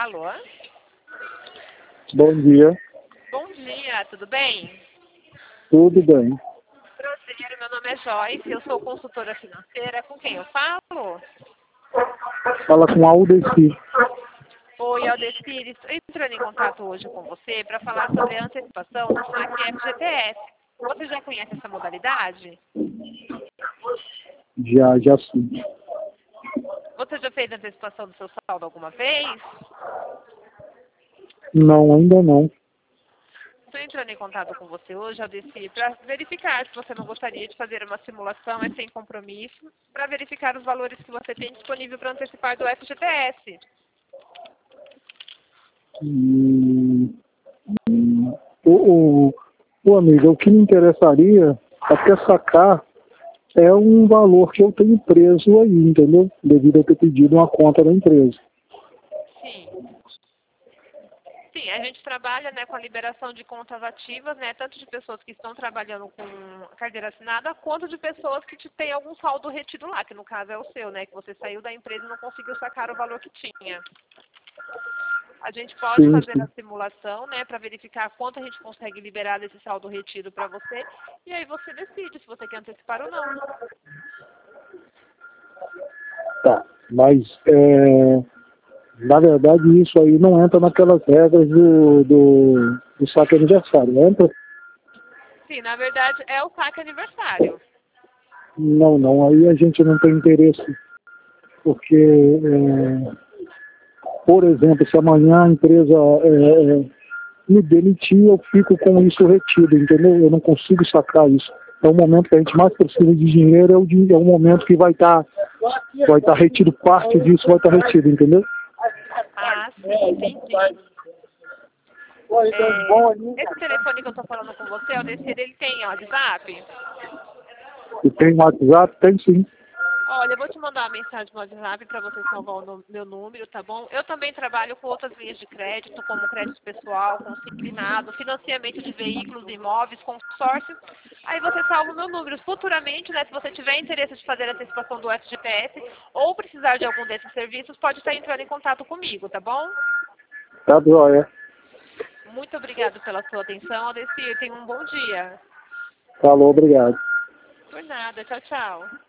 Alô? Bom dia, Bom dia, tudo bem? tudo bem. Prazer, meu nome é Joyce, eu sou consultora financeira. Com quem eu falo? Fala com a Aldeci. Oi, Aldecir, estou entrando em contato hoje com você para falar sobre a antecipação do saque FGTS. Você já conhece essa modalidade? Já sim. Você já fez a antecipação do seu saldo alguma vez? Não, ainda não. Estou entrando em contato com você hoje, Aldecir, para verificar se você não gostaria de fazer uma simulação, é sem compromisso, para verificar os valores que você tem disponível para antecipar do FGTS. Hum, hum, amiga, o que me interessaria até sacar é um valor que eu tenho preso aí, entendeu? Devido a eu ter pedido uma conta da empresa. Sim. Sim, a gente trabalha, né, com a liberação de contas ativas, né, tanto de pessoas que estão trabalhando com carteira assinada, quanto de pessoas que têm algum saldo retido lá, que no caso é o seu, né, que você saiu da empresa e não conseguiu sacar o valor que tinha. A gente pode Sim, fazer a sim. simulação, né, para verificar quanto a gente consegue liberar desse saldo retido para você, e aí você decide se você quer antecipar ou não. Tá. Mas, na verdade, isso aí não entra naquelas regras do saque aniversário, entra? Sim, na verdade é o saque aniversário. Não, aí a gente não tem interesse, porque por exemplo, se amanhã a empresa me demitir, eu fico com isso retido, entendeu? Eu não consigo sacar isso. É o momento que a gente mais precisa de dinheiro, é o momento que vai estar retido, parte disso vai estar retido, entendeu? Ah, sim, entendi. Esse telefone que eu estou falando com você, Aldecir, ele tem WhatsApp? E tem WhatsApp? Tem sim. Olha, eu vou te mandar uma mensagem no WhatsApp para você salvar meu número, tá bom? Eu também trabalho com outras linhas de crédito, como crédito pessoal, consignado, financiamento de veículos, imóveis, consórcio. Aí você salva o meu número. Futuramente, né, se você tiver interesse de fazer a antecipação do FGTS ou precisar de algum desses serviços, pode estar entrando em contato comigo, tá bom? Tá joia. Muito obrigado pela sua atenção, Aldecir. Tenha um bom dia. Falou, obrigado. Por nada. Tchau, tchau.